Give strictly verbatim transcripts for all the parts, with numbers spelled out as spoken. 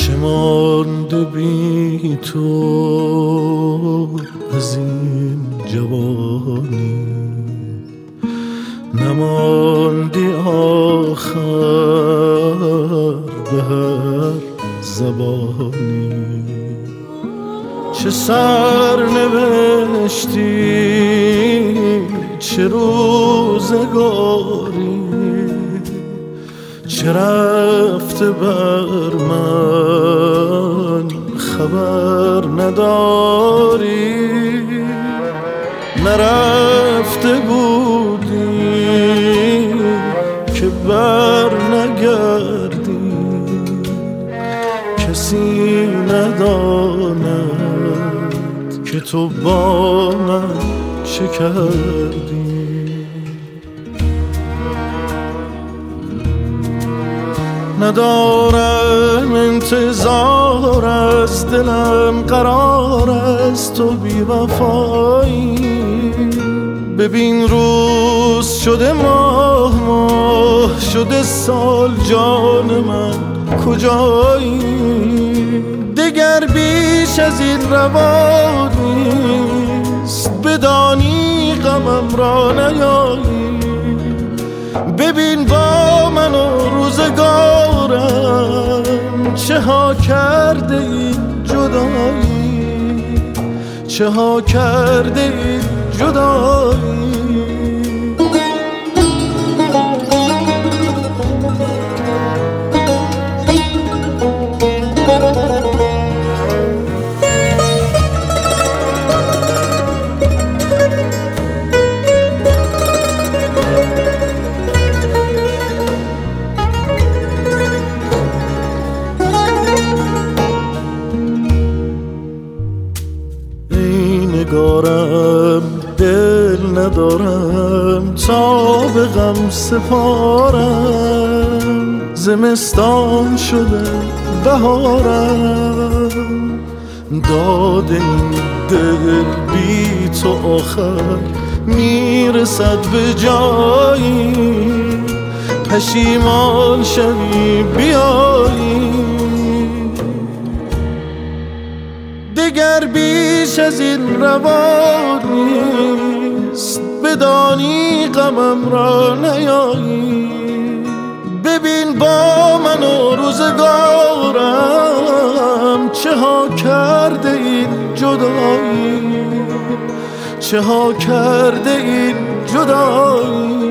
چه مانده بی تو از این جوانی، نماندی آخر به هر زبانی. چه سرنوشتی، چه روزگاری، چه رفته بر من خبر نداری. نرفته بودی که بر نگردی، کسی نداند که تو با من چه کردی. ندارم انتظار از دلم قرار از تو بی وفایی. ببین روز شده ماه، ماه شده سال، جان من کجایی؟ دگر بیش از این روا نیست، بدانی غمم را نیایی. ببین با من و روزگارم چه ها کرده این جدایی، چه ها کرده این جدایی. نگارم دل ندارم تا به غم سپارم، زمستان شده بهارم. داد این دل بی تو آخر میرسد به جایی، پشیمان شوی بیایی. دگر بیش از این روا نیست، بدانی غمم را نیایی. ببین با من و روزگارم چه ها کرده این جدایی، چه ها کرده این جدایی.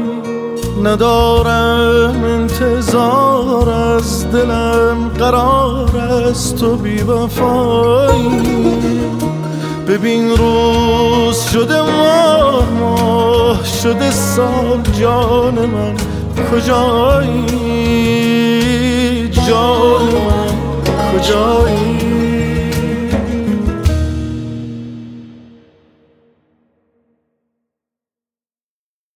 ندارم انتظار از دلم قرار از تو بی وفایی. ببین روز شده ماه، ماه شده سال، جان من کجایی؟ جان من کجایی؟